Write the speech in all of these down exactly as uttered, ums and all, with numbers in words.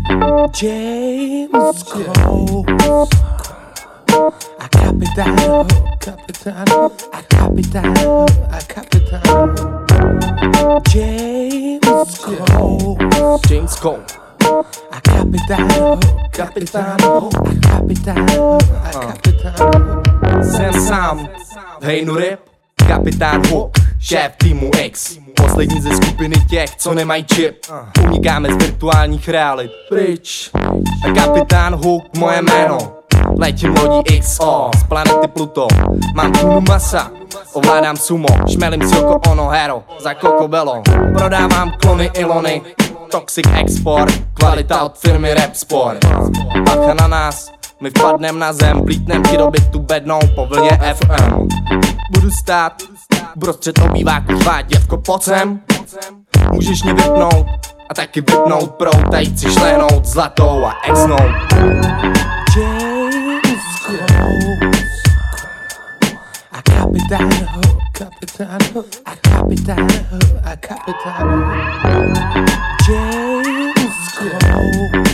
James Cole. A Capitano, Capitano, a Capitano, a Capitano. James Cole. James Cole. A Capitano, Capitano, a Capitano, a Capitano. Jsem sám, hej no rap, kapitán Hook, šéf týmu X. Poslední ze skupiny těch, co nemají čip. Unikáme z virtuálních realit pryč. A kapitán Hook, moje jméno. Letím lodí X O z planety Pluto. Mám tunu masa, ovládám sumo. Šmelím si oko ono hero za kokobelo. Prodávám klony Ilony, Toxic Export, kvalita od firmy Rap Sport. Bacha na nás, my vpadnem na zem, plítnem ti do bytu bednou po vlně F M. Budu stát uprostřed obýváku, tvá děvko, pojď sem. Můžeš mě vypnout a taky vypnout prout a jít si šlénout zlatou a exnout. James Cole. A Capitano, Capitano, a Capitano, a Capitano. James Cole.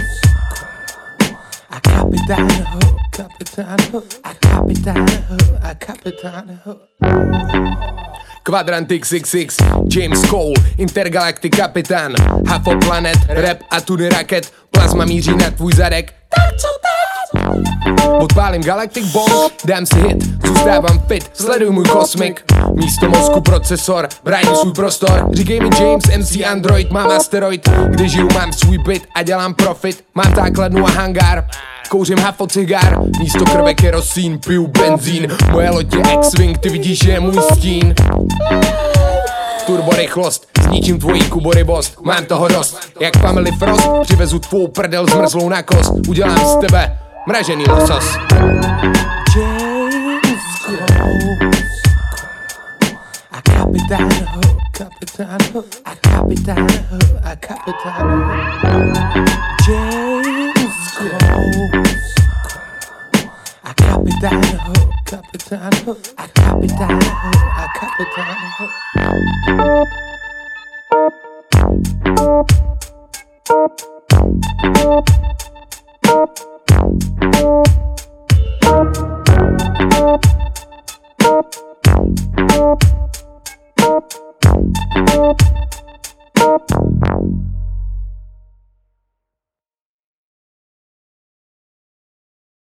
A Capitano, Capitano, a Capitano, a Capitano. Quadrant X X X, James Cole, Intergalactic kapitán, Hafo Planet, rap a tudy raket, plazma míří na tvůj zadek. Tak co teď? Odpálím Galactic Bomb, dám si hit, zůstávám fit, sleduj můj kosmik. Místo mozku procesor, bráním svůj prostor. Říkej mi James, M C Android, mám asteroid. Kde žiju, mám svůj byt a dělám profit. Mám základnu a hangár, kouřím hafo cigár. Místo krve kerosín, piju benzín. Moje loď je X-Wing, ty vidíš, že je můj stín. Turbo rychlost, zničím tvojí kuborybost. Mám toho dost, jak Family Frost. Přivezu tvou prdel zmrzlou na kost. Udělám z tebe mražený losos. James Cole. A Capitano, Capitano, a Capitano, a Capitano. James Cole. A Capitano, Capitano, a Capitano, a Capitano.